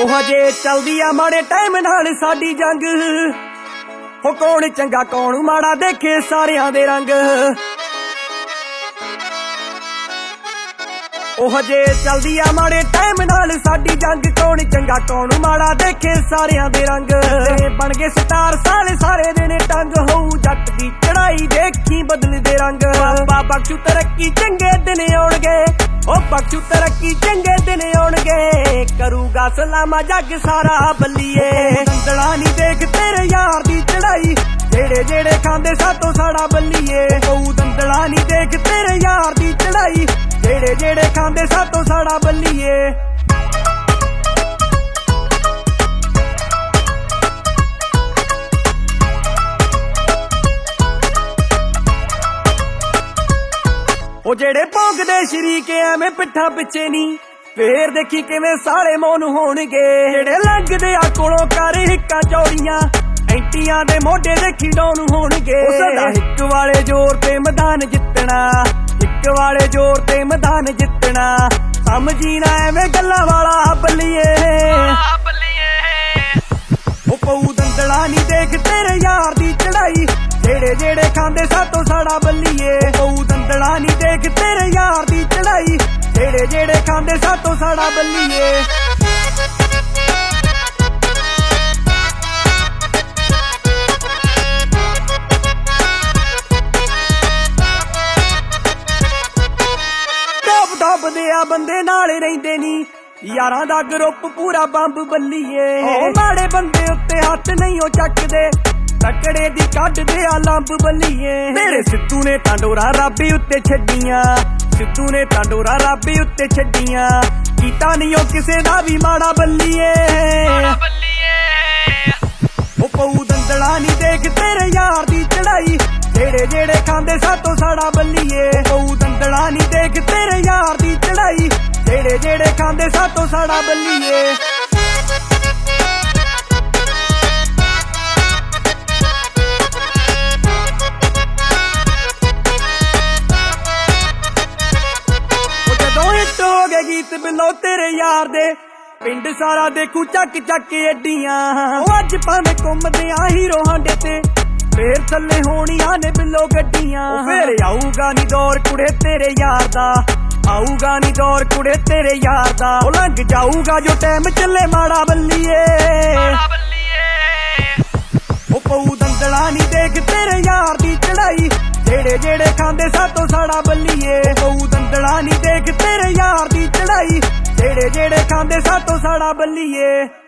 ਉਹ ਹਜੇ ਚਲਦੀ ਆ ਮਾੜੇ ਟਾਈਮ ਨਾਲ ਸਾਡੀ ਜੰਗ। ਹੋ ਕੌਣ ਚੰਗਾ ਕੌਣ ਮਾੜਾ ਦੇਖੇ ਸਾਰਿਆਂ ਦੇ ਰੰਗ। ਉਹ ਹਜੇ ਚਲਦੀ ਆ ਮਾੜੇ ਟਾਈਮ ਨਾਲ ਸਾਡੀ ਜੰਗ। ਕੌਣ ਚੰਗਾ ਕੌਣ ਮਾੜਾ ਦੇਖੇ ਸਾਰਿਆਂ ਦੇ ਰੰਗ। ਬਣ ਗਏ ਸਟਾਰ ਸਾਰੇ ਦਿਨ ਟੰਗ। ਹੋਊ ਜੱਟ ਦੀ ਚੜਾਈ ਦੇਖੀ ਬਦਲਦੇ ਰੰਗ। ਬਾਬਾ ਬਖਸ਼ੂ ਤਰੱਕੀ ਚੰਗੇ ਦਿਨ ਆਉਣਗੇ। ਉਹ ਬਖਸ਼ੂ ਤਰੱਕੀ ਚੰਗੇ ਦਿਨ ਆਉਣਗੇ। ਕਰੂਗਾ ਸਲਾਮਾ ਜੱਗ ਸਾਰਾ ਬੱਲੀਏ। ਦੰਦਲਾ ਨੀ ਦੇਖ ਤੇਰੇ ਯਾਰ ਦੀ ਚੜਾਈ। ਜਿਹੜੇ ਖਾਂਦੇ ਸਾਤੋਂ ਸਾੜਾ ਬੱਲੀਏ। ਹੋਊ ਦੰਦਲਾ ਨੀ ਦੇਖ ਤੇਰੇ ਯਾਰ ਦੀ ਚੜਾਈ। ਜਿਹੜੇ ਖਾਂਦੇ ਸਾਤੋਂ ਸਾੜਾ ਬੱਲੀਏ। ਉਹ ਜਿਹੜੇ ਭੌਂਕਦੇ ਸ਼ਰੀਕ ਐਵੇਂ ਪਿੱਠਾ ਪਿੱਛੇ ਨੀ। ਫੇਰ ਦੇਖੀ ਕਿਵੇਂ ਸਾਲੇ ਮੌਨ ਹੋਣਗੇ। ਜਿਹੜੇ ਲੰਘਦੇ ਆ ਕੋਲੋਂ ਕਰ ਹਿੱਕਾਂ ਚੌੜੀਆਂ। ਐਂਟੀਆਂ ਦੇ ਮੋਢੇ ਦੇਖੀ ਡਾਊਨ ਹੋਣਗੇ। ਸਦਾ ਹਿੱਕ ਵਾਲੇ ਜ਼ੋਰ ਤੇ ਮੈਦਾਨ ਜਿੱਤਣਾ। ਹਿੱਕ ਵਾਲੇ ਜ਼ੋਰ ਤੇ ਮੈਦਾਨ ਜਿੱਤਣਾ। ਸਮਝੀ ਨਾ ਐਵੇਂ ਗੱਲਾਂ ਵਾਲਾ ਬੱਲੀਏ। ਉਹ ਪਊ ਦੰਦਲਾ ਨੀ ਦੇਖ ਤੇਰੇ ਯਾਰ ਦੀ ਚੜਾਈ। ਜਿਹੜੇ ਖਾਂਦੇ ਸਾਤੋਂ ਸਾੜਾ ਬੱਲੀਏ। ਪਊ ਦੰਦਲਾ ਨੀ ਦੇਖ ਤੇਰੇ ਯਾਰ ਦੀ ਚੜਾਈ। ਜਿਹੜੇ ਖਾਂਦੇ ਸਾਤੋਂ ਸਾੜਾ ਬੱਲੀਏ। ਦੱਬਦੇ ਆ ਬੰਦੇ ਨਾਲ ਰਹਿੰਦੇ ਨੀ। ਯਾਰਾਂ ਦਾ ਗਰੁੱਪ ਪੂਰਾ ਬੰਬ ਬੱਲੀਏ। ਮਾੜੇ ਬੰਦੇ ਉੱਤੇ ਹੱਥ ਨਹੀਂ ਉਹ ਚੱਕਦੇ। ਤਕੜੇ ਦੀ ਕੱਢਦੇ ਆ ਲੰਬ ਬੱਲੀਏ। ਤੇਰੇ ਸਿੱਧੂ ਨੇ ਟਾਂਡੋਰਾ ਰਾਬੀ ਉੱਤੇ ਛੱਡੀਆਂ। ਸਿੱਧੂ ਨੇ ਟਾਂਡੋਰਾ ਰਾਬੀ ਉੱਤੇ ਛੱਡੀਆਂ। ਕੀਤਾ ਨਹੀਂ ਉਹ ਕਿਸੇ ਦਾ ਵੀ ਮਾੜਾ ਬੱਲੀਏ। ਉਹ ਪਊ ਦੰਦਲਾ ਨੀ ਦੇਖ ਤੇਰੇ ਯਾਰ ਦੀ ਚੜਾਈ। ਜਿਹੜੇ ਖਾਂਦੇ ਸਾਤੋਂ ਸਾੜਾ ਬੱਲੀਏ। ਪਊ ਦੰਦਲਾ ਨੀ ਦੇਖ ਤੇਰੇ ਯਾਰ ਦੀ ਚੜਾਈ। ਜਿਹੜੇ ਖਾਂਦੇ ਸਾਤੋਂ ਸਾੜਾ ਬੱਲੀਏ। ਜਦੋਂ ਹਿੱਟ ਹੋ ਗਏ ਗੀਤ ਬਿੱਲੋ ਤੇਰੇ ਯਾਰ ਦੇ। ਪਿੰਡ ਸਾਰਾ ਦੇਖੂ ਚੱਕ ਅੱਡੀਆਂ। ਉਹ ਅੱਜ ਭਾਵੇਂ ਘੁੰਮਦੇ ਆ ਹੀਰੋ ਹਾਂਡੇ ਤੇ। ਫੇਰ ਥੱਲੇ ਹੋਣੀਆਂ ਨੇ ਬਿੱਲੋ ਗੱਡੀਆਂ। ਫੇਰ ਆਊਗਾ ਨੀ ਦੌਰ ਕੁੜੇ ਤੇਰੇ ਯਾਰ ਦਾ। ਆਊਗਾ ਨੀ ਦੌਰ ਕੁੜੇ ਤੇਰੇ ਯਾਰ ਦਾ। ਉਹ ਲੰਘ ਜਾਊਗਾ ਜੋ ਟਾਈਮ ਚੱਲੇ ਮਾੜਾ ਬੱਲੀਏ। ਉਹ ਪਊ ਦੰਦਲਾ ਨੀ ਦੇਖ ਤੇਰੇ ਯਾਰ ਦੀ ਚੜਾਈ। ਜਿਹੜੇ ਖਾਂਦੇ ਸਾਤੋਂ ਸਾੜਾ ਬੱਲੀਏ। ਪਊ ਦੰਦਲਾ ਨੀ ਦੇਖ ਤੇਰੇ ਯਾਰ ਦੀ ਚੜਾਈ। ਜਿਹੜੇ ਖਾਂਦੇ ਸਾਤੋਂ ਸਾੜਾ ਬੱਲੀਏ।